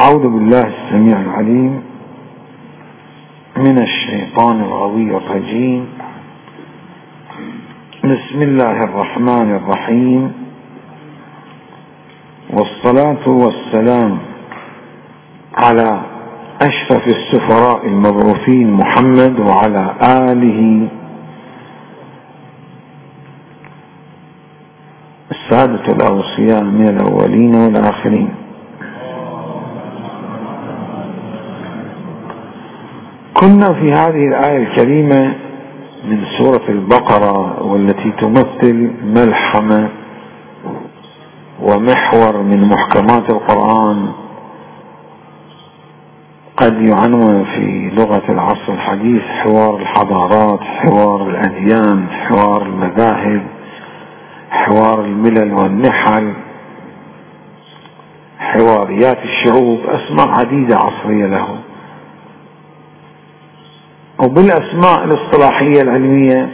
أعوذ بالله السميع العليم من الشيطان الغوي الرجيم. بسم الله الرحمن الرحيم، والصلاة والسلام على أشرف السفراء المبعوثين محمد وعلى آله السادة الأوصياء من الأولين والآخرين. كنا في هذه الآية الكريمة من سورة البقرة، والتي تمثل ملحمة ومحور من محكمات القرآن، قد يعنون في لغة العصر الحديث حوار الحضارات، حوار الأديان، حوار المذاهب، حوار الملل والنحل، حواريات الشعوب، أسماء عديدة عصرية له. وبالأسماء الاصطلاحية العلمية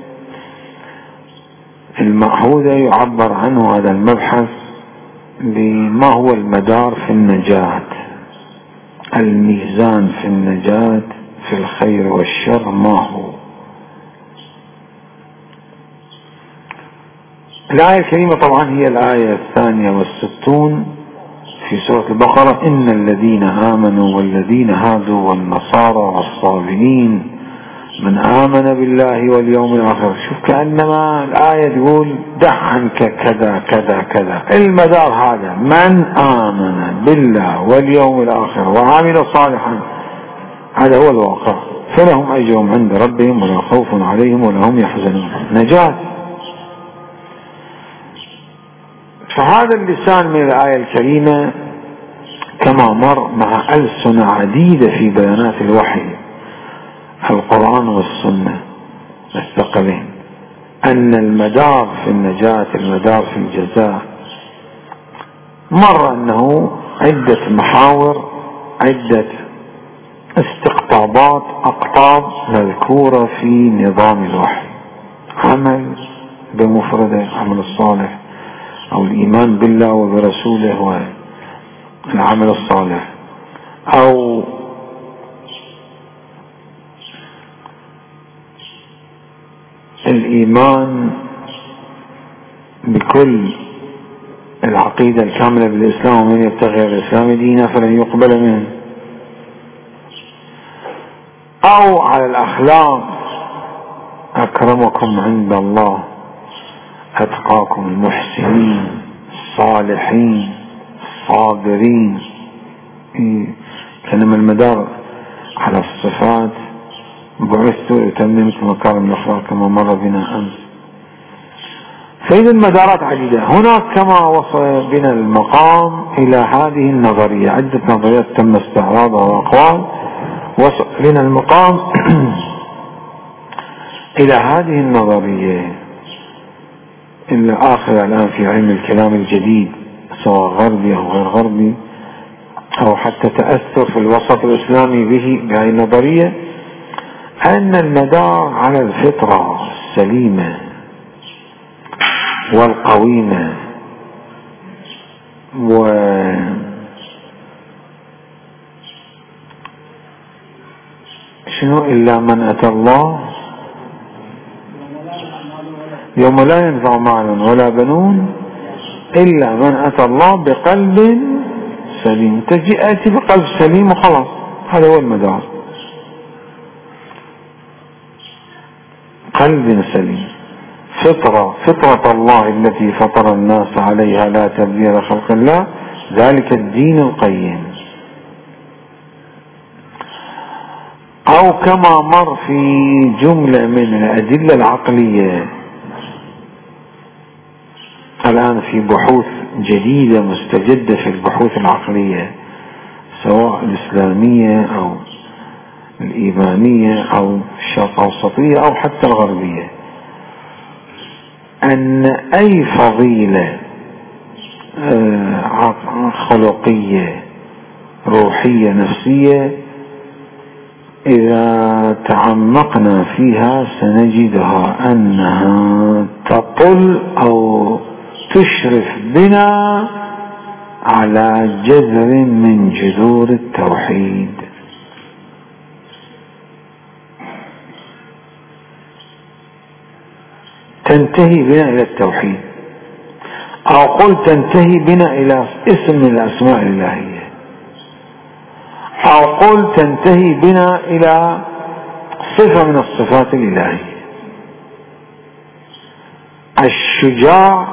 المعهودة يعبر عنه هذا المبحث بما هو المدار في النجاة، الميزان في النجاة في الخير والشر ما هو. الآية الكريمة طبعا هي الآية 62 في سورة البقرة: إن الذين آمنوا والذين هادوا والنصارى والصابئين من آمن بالله واليوم الآخر. شوف كأنما الآية تقول دع عنك كذا كذا كذا، المدار هذا من آمن بالله واليوم الآخر وعمل صالحا، هذا هو الواقع، فلهم أجرهم عند ربهم ولا خوف عليهم ولا هم يحزنون، نجاة. فهذا اللسان من الآية الكريمة كما مر مع ألسنة عديدة في بيانات الوحي، القرآن والسنة الثقلين، أن المدار في النجاة، المدار في الجزاء، مر أنه عدة محاور، عدة استقطابات، أقطاب مذكورة في نظام الوحي: عمل بمفرده، عمل الصالح، أو الإيمان بالله وبرسوله والعمل الصالح، أو الإيمان بكل العقيدة الكاملة بالإسلام، ومن يبتغي الإسلام دينا فلن يقبل منه، أو على الأخلاق: أكرمكم عند الله أتقاكم، المحسنين، الصالحين، الصابرين. كلمة المدار على الصفات: بعثت لأتمم مكارم الأخلاق كما مر بنا أمس. فإذا المدارات عديدة. هناك كما وصل بنا المقام إلى هذه النظرية، عدة نظريات تم استعراضها وأقوال، وصل بنا المقام إلى هذه النظرية إلا آخر الآن في علم الكلام الجديد، سواء غربي أو غير غربي، أو حتى تأثر في الوسط الإسلامي بهذه النظرية، أن المدار على الفطرة السليمة والقويمة، شنو إلا من أتى الله يوم لا ينفع مال ولا بنون إلا من أتى الله بقلب سليم. أتي بقلب سليم وخلاص، هذا هو المدار، قلب سليم، فطرة الله التي فطر الناس عليها لا تبديل خلق الله، ذلك الدين القيم. أو كما مر في جملة من الأدلة العقلية الآن في بحوث جديدة مستجدة في البحوث العقلية، سواء الإسلامية أو الإيمانية أو الشرق الأوسطية أو حتى الغربية، أن أي فضيلة خلقية روحية نفسية إذا تعمقنا فيها سنجدها أنها تطل أو تشرف بنا على جذر من جذور التوحيد. تنتهي بنا إلى التوحيد، أو قل تنتهي بنا إلى اسم من الأسماء الإلهية، أو قل تنتهي بنا إلى صفة من الصفات الإلهية. الشجاع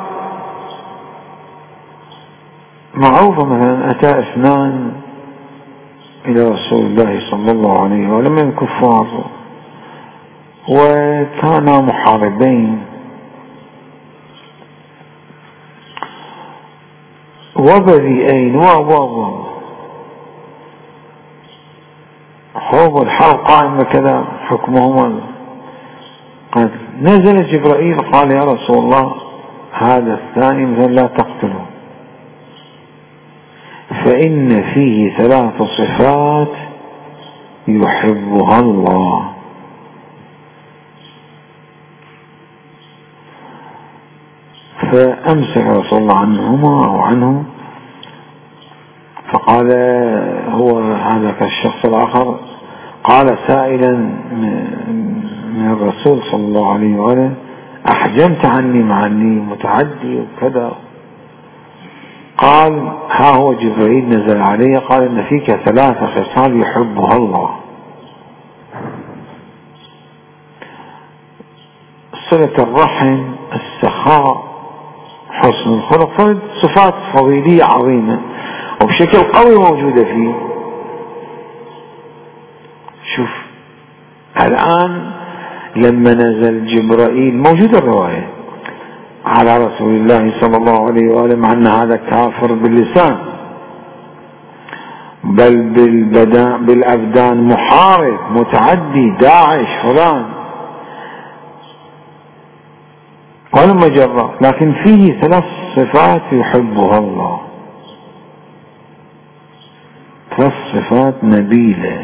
معروفة، مثلا أتى اثنان إلى رسول الله صلى الله عليه وسلم من الكفار وكانا محاربين وبريئين حروب الحرب قائمة كذا حكمهما. قال نزل جبرائيل قال يا رسول الله هذا الثاني مثلا لا تقتله، فإن فيه 3 صفات يحبها الله. فأمسك رسول الله عنهما أو عنه، فقال هو هذا كالشخص الآخر، قال سائلا من الرسول صلى الله عليه وآله أحجمت عني مع أني متعدي وكذا. قال ها هو جبريل نزل عليه قال إن فيك 3 خصال يحبها الله: صلة الرحم، السخاء، حسن الخلق. صفات فضيلية عظيمة وبشكل قوي موجودة فيه. شوف الآن لما نزل جبرائيل، موجود الرواية، على رسول الله صلى الله عليه وآله، مع أن هذا كافر باللسان بل بالأبدان محارب متعدي داعش فلان ولما جرى، لكن فيه 3 صفات يحبها الله، 3 صفات نبيلة.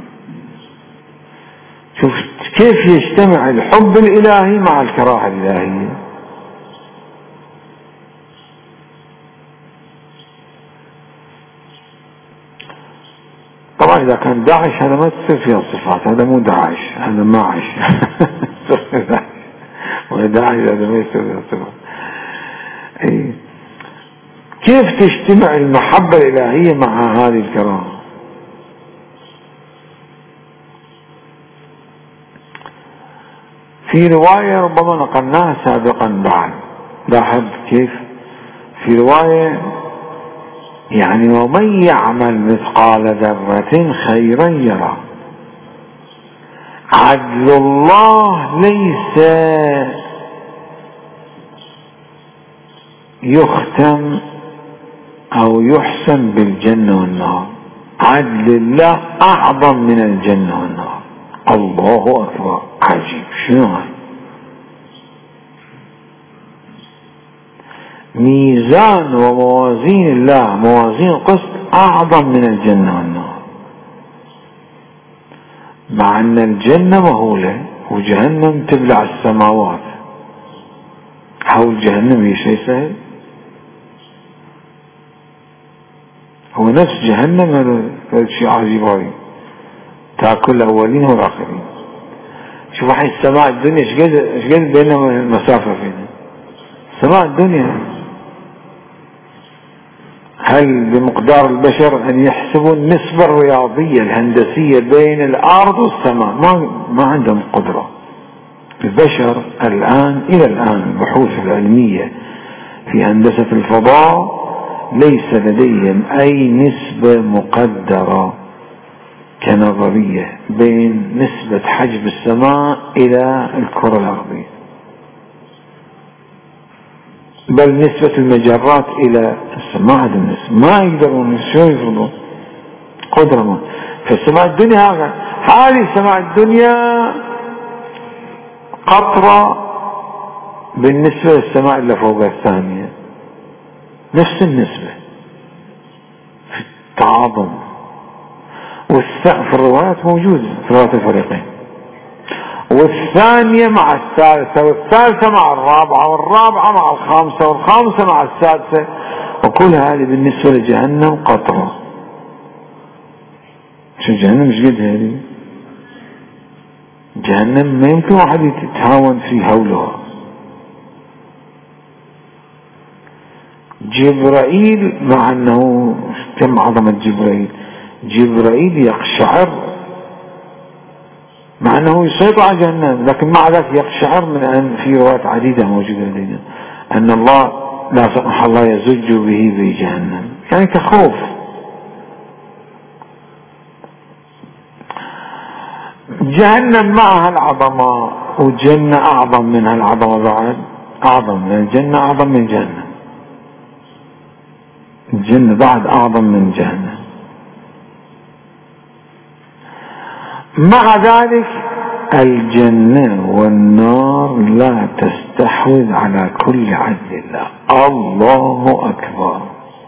شوف كيف يجتمع الحب الإلهي مع الكراهة الإلهية. طبعا إذا كان داعش هذا ما تصير فيها الصفات، هذا مو داعش، هذا ماعش. وداعش هذا ما يصير فيها الصفات. كيف تجتمع المحبة الإلهية مع هذه الكراهة؟ في رواية ربما نقلناها سابقا بعد، لاحظ كيف في رواية يعني ومن يعمل مثقال ذرة خيرا يرى. عدل الله ليس يختم أو يحسن بالجنة والنار، عدل الله أعظم من الجنة والنار. الله أكبر، عجيب. شنو هاي؟ ميزان وموازين الله، موازين القسط أعظم من الجنة والنار، مع أن الجنة مهولة وجهنم تبلع السماوات. حول جهنم هي شيء سهل؟ هو نفس جهنم هذا شيء عجيب هاي، تأكل الأولين والآخرين. شوف هاي السماء الدنيا ايش قد بينهم المسافة فينا. سماء الدنيا هل بمقدار البشر أن يحسبوا النسبة الرياضية الهندسية بين الأرض والسماء؟ ما عندهم قدرة. البشر الآن إلى الآن البحوث العلمية في هندسة الفضاء ليس لديهم أي نسبة مقدرة كنظرية بين نسبة حجم السماء إلى الكرة الأرضية، بل نسبة المجرات إلى السماء عندهم نسبة ما يقدرون شو يفرضون قدرة ما. فالسماء الدنيا هذه السماء الدنيا قطرة بالنسبة للسماء اللي فوق الثانية، نفس النسبة في التعاظم. في الروايات موجودة في روايات الفريقين، والثانية مع الثالثة، والثالثة مع الرابعة، والرابعة مع الخامسة، والخامسة مع السادسة، وكل هذه بالنسبة لجهنم قطرة. شو جهنم مش قد هذه؟ جهنم ما يمكن واحد يتهاون في هولها. جبرائيل مع انه كم عظمة جبرائيل يقشعر مع انه يسيطر على جهنم، لكن مع ذلك يقشعر من ان في روايات عديدة موجودة لدينا ان الله لا سمح الله يزج به في جهنم، يعني كخوف. جهنم معها العظمة، والجنة اعظم منها العظمة، بعد اعظم من الجنة، اعظم من جهنم. الجنة بعد اعظم من جهنم. مع ذلك الجنة والنار لا تستحوذ على كل عدل الله. الله أكبر.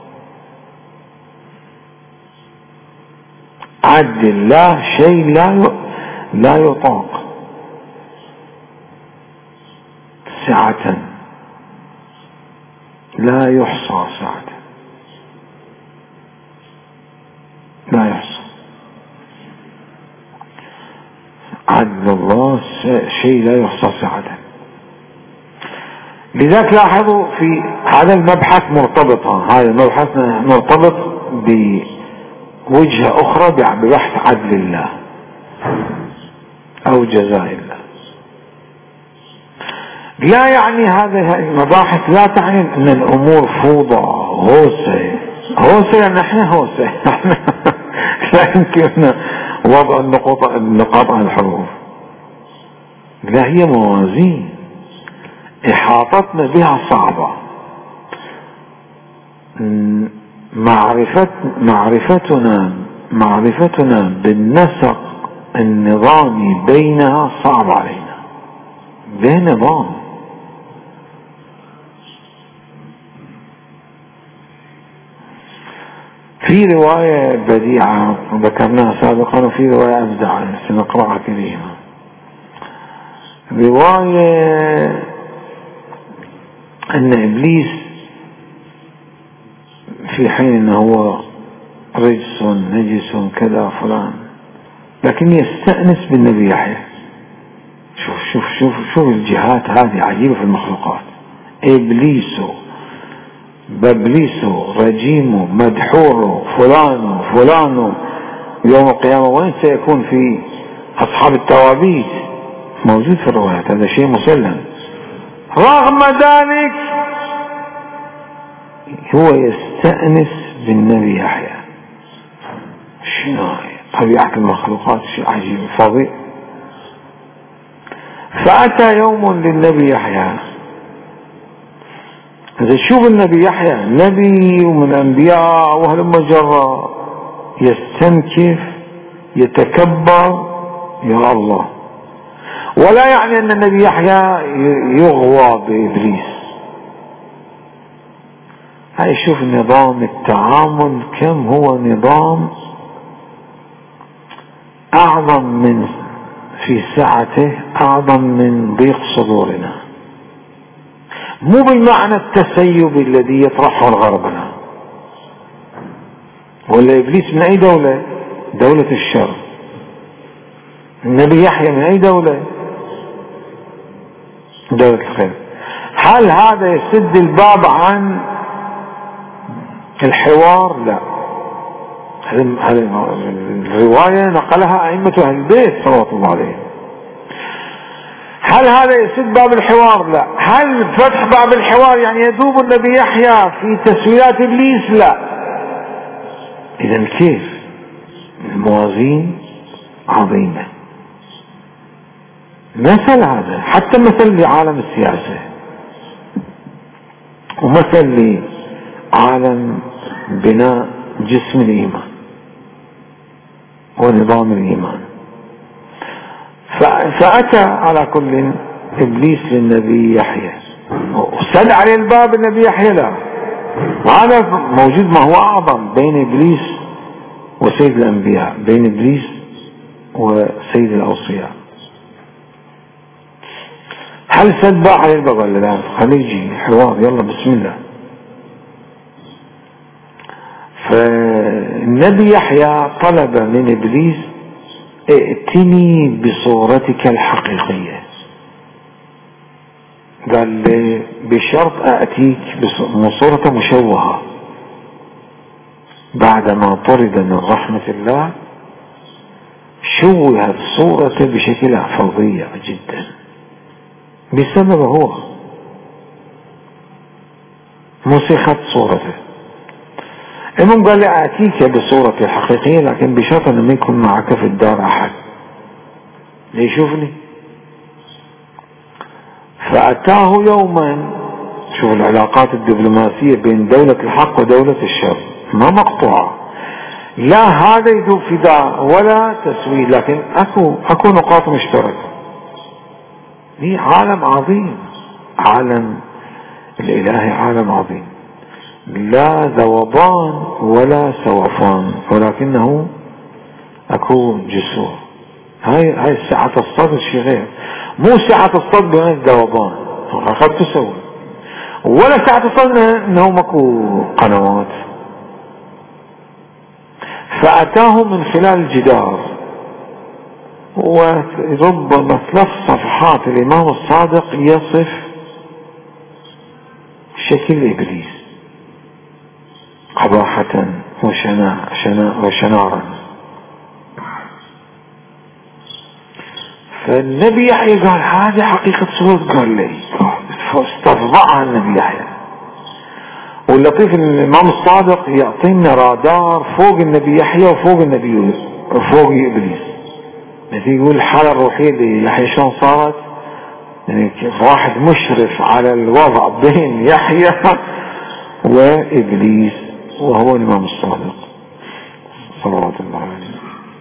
عدل الله شيء لا يطاق سعة، لا يحصى سعة، لا يحصى. عدل الله شيء لا يحصى سعة. لذلك لاحظوا في هذا المبحث مرتبطة، هذا المبحث مرتبط بوجهة أخرى ببحث عدل الله أو جزاء الله. لا يعني هذه المباحث لا تعني أن الأمور فوضى هوسة يعني نحن هوسة لا يمكن وضع النقاط على الحروف. لا، هي موازين إحاطتنا بها صعبة. معرفتنا بالنسق النظامي بينها صعب علينا. به نظام. في رواية بديعة ذكرناها سابقا، وفي رواية أبدع سنقرأها كلها. رواية أن إبليس في حين أنه هو رجس نجس كذا فلان، لكن يستأنس بالنبي يحيى. شوف الجهات هذه عجيبة في المخلوقات. بابليسو رجيمه مدحوره فلان يوم القيامة وين سيكون؟ في أصحاب التوابيت، موجود في الروايات، هذا شيء مسلم. رغم ذلك هو يستأنس بالنبي يحيى. شنو طبيعة المخلوقات؟ شيء عجيب فظيع. فأتى يوم للنبي يحيى. إذا شوف النبي يحيى نبي ومن الأنبياء وهلم جرى، يستنكف يتكبر، يا الله. ولا يعني أن النبي يحيى يغوى بإبليس. هاي شوف نظام التعامل كم هو نظام أعظم من في سعته، أعظم من ضيق صدورنا. مو بالمعنى التسيب الذي يطرحه الغربنا. ولا إبليس من أي دولة؟ دولة الشر. النبي يحيى من أي دولة؟ دولة الخير. هل هذا يسد الباب عن الحوار؟ لا. الرواية نقلها أئمة أهل البيت صلوات الله عليهم. هل هذا يسد باب الحوار؟ لا. هل فتح باب الحوار يعني يذوب النبي يحيى في تسويلات إبليس؟ لا. إذن كيف؟ الموازين عظيمة. مثل هذا حتى مثل لعالم السياسة، ومثل لعالم بناء جسم الإيمان ونظام الإيمان. فأتى على كل إبليس للنبي يحيى وسد عليه الباب. النبي يحيى لا. وهذا موجود ما هو أعظم بين إبليس وسيد الأنبياء، بين إبليس وسيد الأوصياء. هل سد عليه الباب ولا لا؟ خليه يجي حوار، يلا بسم الله. فالنبي يحيى طلب من إبليس ائتني بصورتك الحقيقية، قال لي بشرط أأتيك بصورة مشوهة. بعدما طرد من رحمة الله شوهت صورته بشكل فظيع جدا بسبب هو، مسخت صورته. المهم قال لي أأتيك بصورتي الحقيقية لكن بشرط أن ما يكون معك في الدار أحد ليشوفني. فأتاه يوما، شوف العلاقات الدبلوماسية بين دولة الحق ودولة الشر ما مقطوعة، لا هذا يذوب في ذا ولا تسويه، لكن اكو نقاط مشتركة. هي عالم عظيم، عالم الإلهي عالم عظيم، لا ذوبان ولا سوفان، ولكنه اكو جسور. هاي سعة الصدر شيء غير، مو سعة الصدر بين الذوبان قد تسوي، ولا سعة الصدر انه ماكو قنوات. فأتاه من خلال الجدار، وربما 3 صفحات الإمام الصادق يصف شكل إبليس قباحة وشنارا. فالنبي يحيى قال هذه حقيقة صورة، قال لي استفضعها النبي يحيى. واللطيف الإمام الصادق يعطينا رادار فوق النبي يحيى وفوق النبي وفوق إبليس. مثل يقول الحالة الروحية ليحيى شلون صارت، يعني واحد مشرف على الوضع بين يحيى وإبليس وهو الإمام الصادق صلوات الله عليه.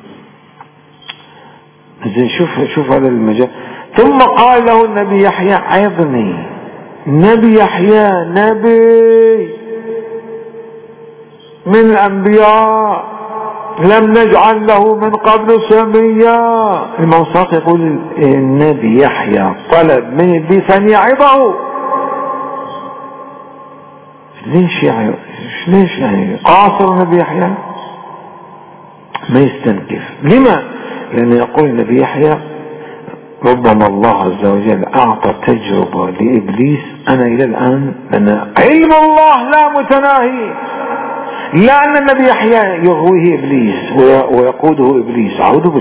زين شوف هذا المجال. ثم قال له النبي يحيى عظني. نبي يحيى نبي من الأنبياء لم نجعل له من قبل سميا. الموثق يقول النبي يحيى طلب من إبليس أن يعظه. ليش يعني قاصر النبي يحيى ما يستنكف؟ لما؟ لأنه يقول النبي يحيى ربما الله عز وجل أعطى تجربة لإبليس أنا إلى الآن، لأن علم الله لا متناهي، لا أن النبي يحيى يغويه إبليس ويقوده إبليس.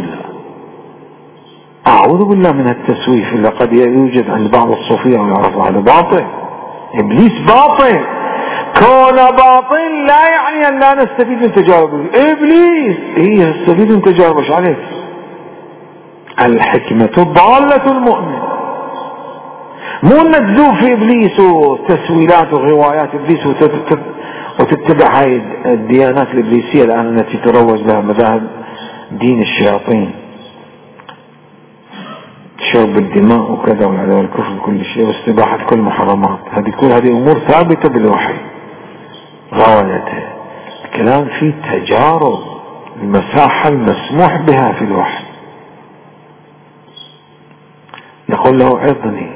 أعوذ بالله من التسويف اللي قد يوجد عند بعض الصوفية ويعرفوا هذا باطل. إبليس باطل، كون باطل لا يعني أن لا نستفيد من تجارب إبليس. هي نستفيد من تجارب ايش عليك؟ الحكمة ضالة المؤمن، مو انك تذوب في ابليس وتسويلات وغوايات ابليس وتتبع هاي الديانات الابليسية الان التي تروج لها مذاهب دين الشياطين، شرب الدماء وكذا والعداوة والكفر وكل شيء واستباحة كل محرمات. هذه امور ثابتة بالوحي غايته. الكلام فيه تجارب، المساحة المسموح بها في الوحي. يقول له عظني،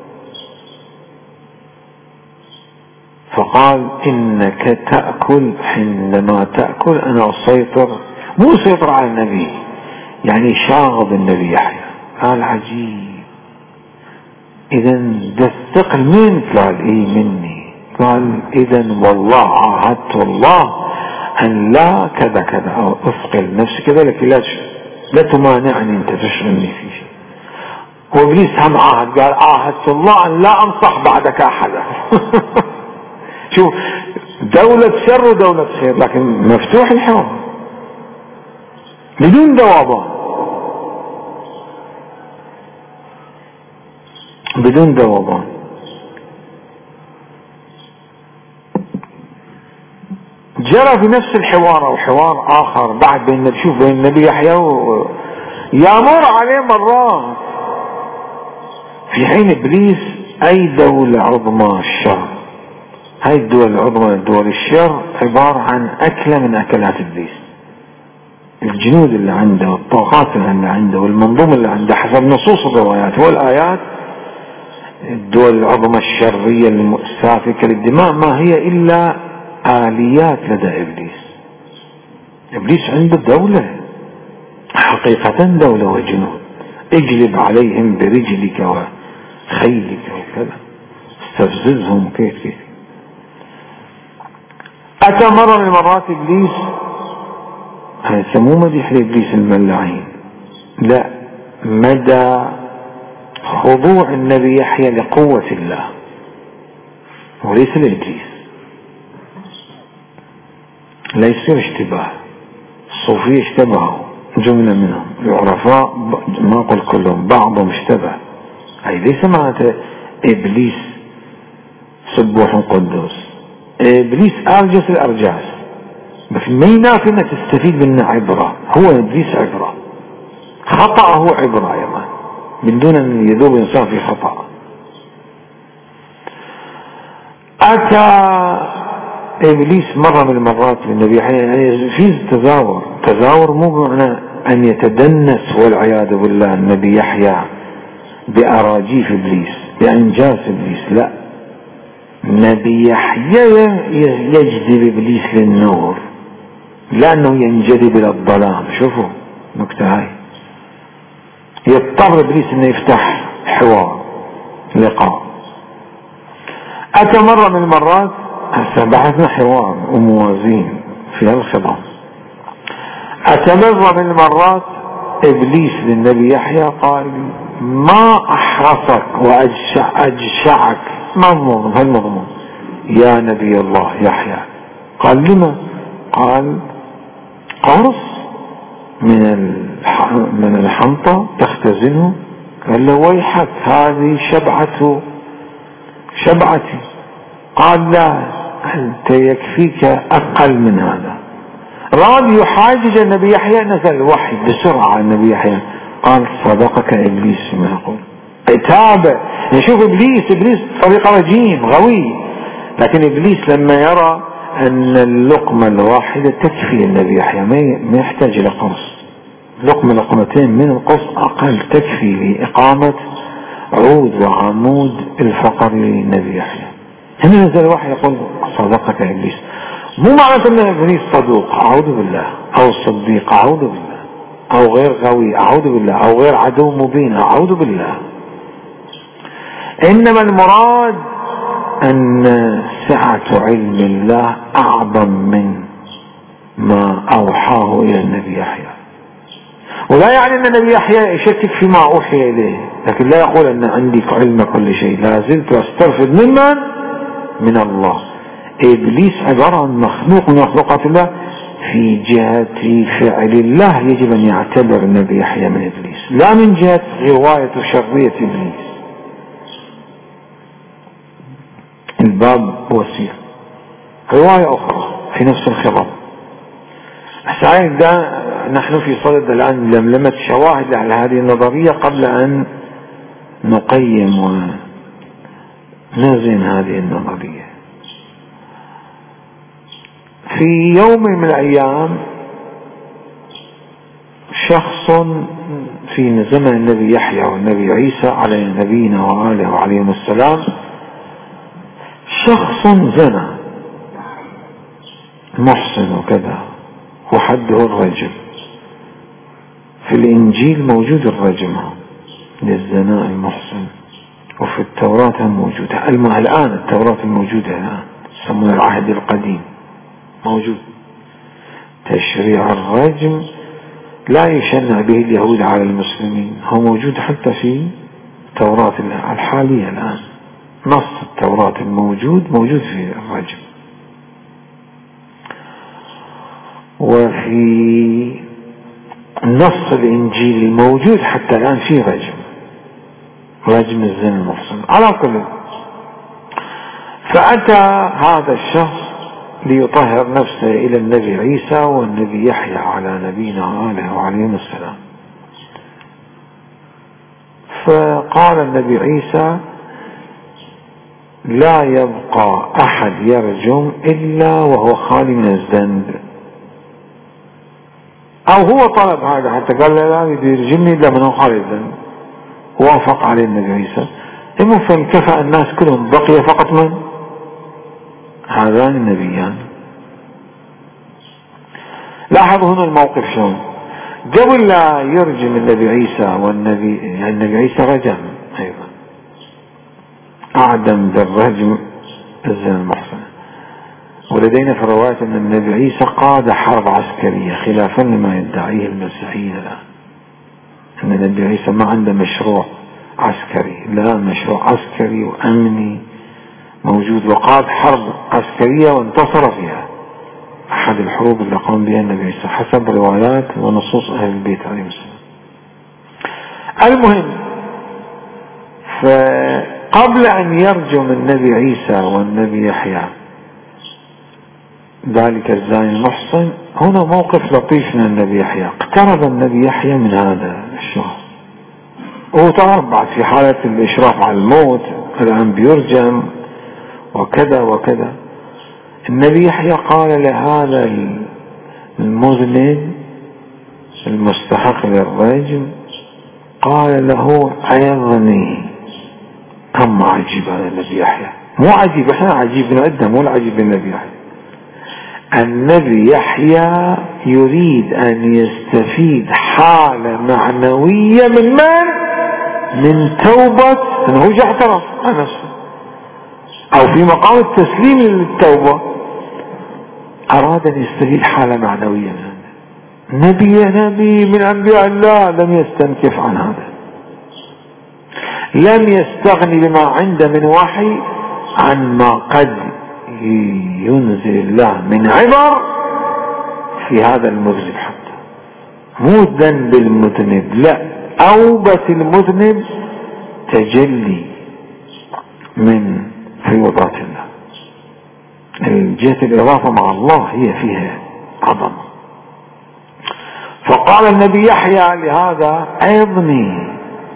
فقال إنك تأكل، حينما تأكل أنا أسيطر، مو أسيطر على النبي، يعني شاغب النبي يحيى. قال عجيب، إذن ده الثقل منك؟ قال إيه مني. قال إذن والله عاهدت الله أن لا كذا كذا أو أثقل نفسي كذلك، لا تمانعني أنت تشغلني في شيء. وإبليس هم عاهد، قال عاهدت الله أن لا أنصح بعدك أحدا. شوف، دولة شر ودولة خير، لكن مفتوح الحوار بدون ذوبان، بدون ذوبان. جرى في نفس الحوار او حوار اخر بعد بين النبي يحيى يمر عليه مرات في حين ابليس اي دولة عظمى الشر. هاي الدول العظمى دول الشر عبارة عن اكلة من اكلات ابليس. الجنود اللي عنده والطاقات اللي عنده والمنظومة اللي عنده حسب نصوص الروايات والآيات، الدول العظمى الشرية السافكة للدماء ما هي إلا آليات لدى إبليس. إبليس عنده دولة، حقيقة دولة وجنود، اجلب عليهم برجلك وخيلك وكذا، استفززهم كيف. أتى مرة من المرات إبليس، هذا مو مديح لإبليس الملاعين، لا، مدى خضوع النبي يحيى لقوة الله وليس لإبليس. لا يصير اشتباه، الصوفية اشتبهوا جملة منهم العرفاء، ما أقول كلهم، بعضهم اشتبه. هاي ليس معناته إبليس سبوح قدوس، إبليس أرجس الأرجاس، بس ما ينافي أنك تستفيد منه عبرة. هو إبليس عبرة، خطأه عبرة أيضا، من دون أن يذوب الإنسان في خطأ. أتى إبليس مرة من المرات للنبي يعني في تزاور مو بمعنى أن يتدنس والعياذ بالله النبي يحيى بأراجيف إبليس بأنجاس إبليس، لا، النبي يحيى يجذب إبليس للنور لأنه ينجذب إلى الظلام. شوفوا نكتة هاي، يضطر إبليس أنه يفتح حوار لقاء. أتى مرة من المرات، هسه بحثنا حوار وموازين في هالخطاب، أتى مرة من المرات إبليس للنبي يحيى قال ما أحرصك وأجشعك، ما هالمضمون يا نبي الله يحيى. قال لما؟ قال قرص من الحنطة تختزنه. قال له ويحك هذه شبعتي. قال لا، أنت يكفيك أقل من هذا. راد يحاجج النبي يحيى، نزل الوحي بسرعة النبي يحيى قال صدقك إبليس ما يقول. تابع، يشوف إبليس طريقة رجيم غوي، لكن إبليس لما يرى أن اللقمة الواحدة تكفي النبي يحيى، ما يحتاج إلى قرص، لقمتين من القرص أقل تكفي لإقامة عود وعمود الفقر للنبي يحيى. هنا نزل الوحي يقول صدقك إبليس، مو معنى أن إبليس صدوق أعوذ بالله، أو صديق أعوذ بالله، أو غير غوي أعوذ بالله، أو غير عدو مبين أعوذ بالله. إنما المراد أن سعة علم الله أعظم من ما أوحاه إلى النبي يحيى، ولا يعني أن النبي يحيى يشكك فيما أوحي إليه، لكن لا يقول أن عندي علم كل شيء، لا زلت أسترفد من الله. إبليس عبارة عن مخلوق من مخلوقات الله، في جهة فعل الله يجب أن يعتبر النبي يحيى من إبليس، لا من جهة غواية وشرية إبليس. الباب وسيع. رواية أخرى في نفس الخطاب، سعيد نحن في صدد الآن لملمة شواهد على هذه النظرية قبل أن نقيم ونزن هذه النظرية. في يوم من الأيام شخص في زمن النبي يحيى والنبي عيسى على نبينا وآله وعليهم السلام، شخص زنى محسن وكذا وحده الرجم. في الإنجيل موجود الرجم للزنا المحسن، وفي التوراة موجودة الآن، التوراة الموجودة الآن يسمونها العهد القديم موجود. تشريع الرجم لا يشنع به اليهود على المسلمين، هو موجود حتى في التوراة الحالية الآن، نص التوراة الموجود موجود في الرجم. وفي نص الإنجيل الموجود حتى الآن في رجم الزنا المحصن. على كل، فأتى هذا الشخص ليطهر نفسه إلى النبي عيسى والنبي يحيى على نبينا وآله وعليهم السلام. فقال النبي عيسى لا يبقى أحد يرجم إلا وهو خالي من الذنب، أو هو طلب هذا حتى قال لا يرجمني إلا من هو خالي الذنب، وافق عليه النبي عيسى. فانكفأ الناس كلهم، بقي فقط من هذان النبيان. لاحظوا هنا الموقف شلون. قبل لا يرجم النبي عيسى، يعني النبي عيسى رجم أيضا، أعدم بالرجم الزنا المحصنة. ولدينا في الرواية أن النبي عيسى قاد حرب عسكرية خلافا لما يدعيه المسيحيين الآن، أن النبي عيسى ما عنده مشروع عسكري، لا، مشروع عسكري وأمني موجود، وقاد حرب عسكرية وانتصر فيها، أحد الحروب اللي قام بها النبي عيسى حسب روايات ونصوص أهل البيت عليهم السلام. المهم، فقبل أن يرجم النبي عيسى والنبي يحيى ذلك الزاني المحصن، هنا موقف لطيف من النبي يحيى. اقترب النبي يحيى من هذا الشخص، هو تعرف بعد في حالة الإشراف على الموت، الآن بيرجم وكذا وكذا. النبي يحيى قال لهذا المذنب المستحق للرجم، قال له عظني. كم عجيب هذا النبي يحيى، مو عجيب، احنا عجيبنا قدام، مو العجيب النبي يحيى. النبي يحيى يريد أن يستفيد حالة معنوية من توبة أنه جاء اعترف عن نفسه، أو في مقام التسليم للتوبة أراد أن يستفيد حالة معنوية من هذا نبي من أنبياء الله. لم يستنكف عن هذا، لم يستغني بما عنده من وحي عن ما قد ينزل الله من عبر في هذا المذنب، حتى مو ذنب المذنب، لا، أوبة المذنب تجلي من فيوضات الله. جهة الإضافة مع الله هي فيها عظمة. فقال النبي يحيى لهذا عظني،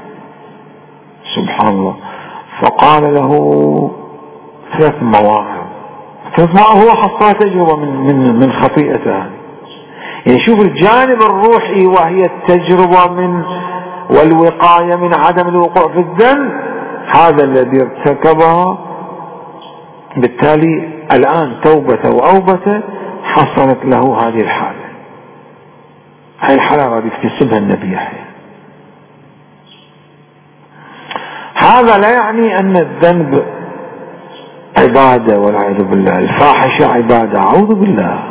سبحان الله. فقال له 3 مواعظ. هو حصل تجربة من خطيئته، يعني شوف الجانب الروحي وهي التجربة والوقاية من عدم الوقوع في الذنب، هذا الذي ارتكبها. بالتالي الآن توبته وأوبته حصلت له هذه الحالة. هذه الحالة قد يكتسبها النبي يحيى. هذا لا يعني أن الذنب عبادة والعياذ بالله، الفاحشة عبادة، أعوذ بالله.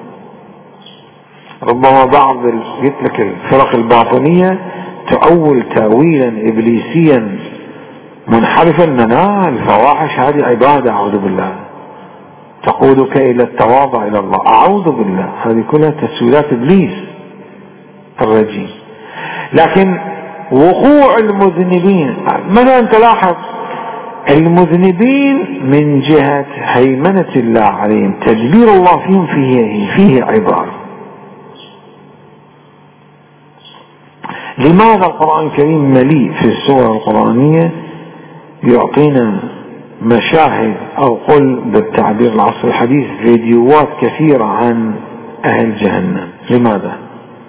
ربما بعض الفرق الباطنية تؤول تأويلا إبليسيا منحرفا، أن الفواحش هذه عبادة، أعوذ بالله، تقودك إلى التواضع إلى الله، أعوذ بالله. هذه كلها تسويلات إبليس الرجيم. لكن وقوع المذنبين، مثلا تلاحظ المذنبين من جهة هيمنة الله عليهم، تدبير الله فيهم فيه عبارة. لماذا القرآن الكريم مليء في السور القرآنية يعطينا مشاهد، أو قل بالتعبير العصر الحديث فيديوهات كثيرة عن أهل جهنم؟ لماذا؟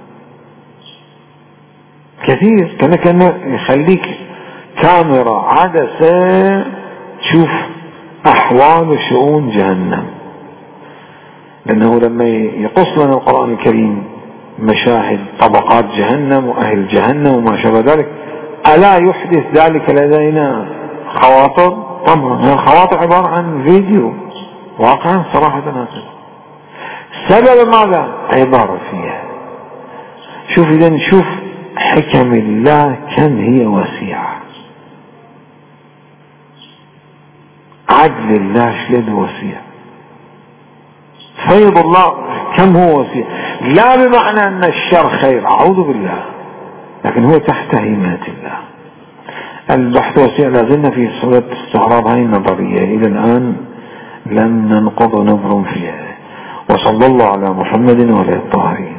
كثير، كان يخليك كاميرا عدسة تشوف أحوال وشؤون جهنم. لأنه لما يقص لنا القرآن الكريم مشاهد طبقات جهنم وأهل جهنم وما شابه ذلك، ألا يحدث ذلك لدينا خواطر؟ طبعا الخواطر عبارة عن فيديو واقعا صراحة هكذا. سبب ماذا؟ عبارة فيها. شوف إذا نشوف حكم الله كم هي وسيعة، عدل الله شلون وسيع، فيض الله كم هو وسيع. لا بمعنى أن الشر خير، أعوذ بالله، لكن هو تحت هيمنة الله. البحث وسيع، لازلنا في صورة استعراض هاي النظرية، إلى الآن لم ننقض نظر فيها. وصلى الله على محمد وعلى الطاهرين.